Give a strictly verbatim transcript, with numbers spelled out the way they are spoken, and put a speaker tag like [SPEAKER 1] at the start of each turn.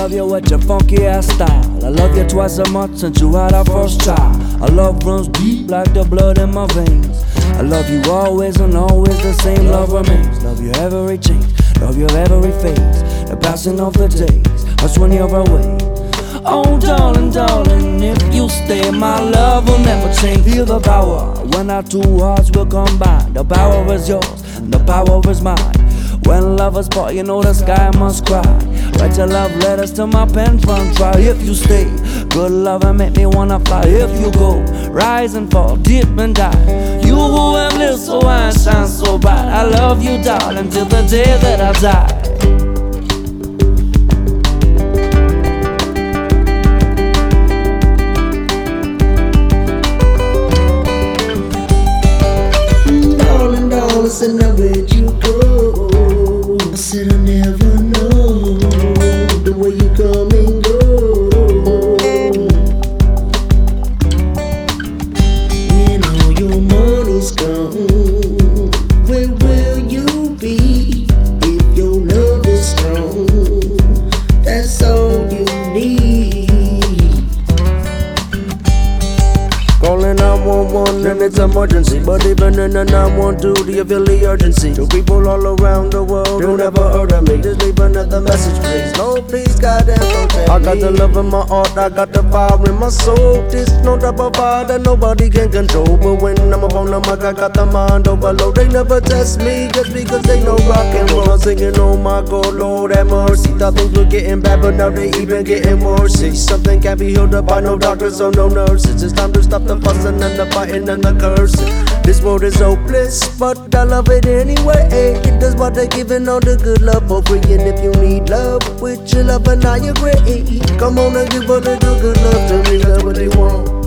[SPEAKER 1] love you with your funky ass style. I love you twice a month since you had our first child. Our love runs deep like the blood in my veins. I love you always and always the same love remains. Love you every change, love you every phase. The passing of the days, that's when you're away. Oh darling, darling, if you stay, my love will never change. Feel the power when our two hearts will combine. The power is yours and the power is mine. When lovers part, you know the sky must cry. Write your love letters to my pen from try. If you stay, good love and make me wanna fly. If you go, rise and fall, dip and die. You who have lived so high and shine so bright. I love you, darling, till the day that I die.
[SPEAKER 2] I said, now where'd you go? I said, I never know the way you come and go. When all your money's gone, where will you be if your love is strong? That's all you need.
[SPEAKER 3] Calling nine one one and it's emergency. But even in the nine one two, do you feel the urgency? To people all around the world who never heard of me, just leave another message, please. No, please, goddamn, don't tell me. I got the love in my heart, I got the fire in my soul. This no type of fire that nobody can control. But when I'm up on the mic, I got the mind overload. They never test me just because they know rock and roll. I'm singing, oh my God, Lord have mercy. Thought things were getting bad, but now they even getting worse. See, something can't be healed up by no doctors or no nurses. It's time to stop the fussing and the fighting and the cursing. This world is hopeless, but I love it anyway. It does what they're giving all the good love for free. And if you need love, with your love and I agree. Come on and give all the good love to me, that's what they want.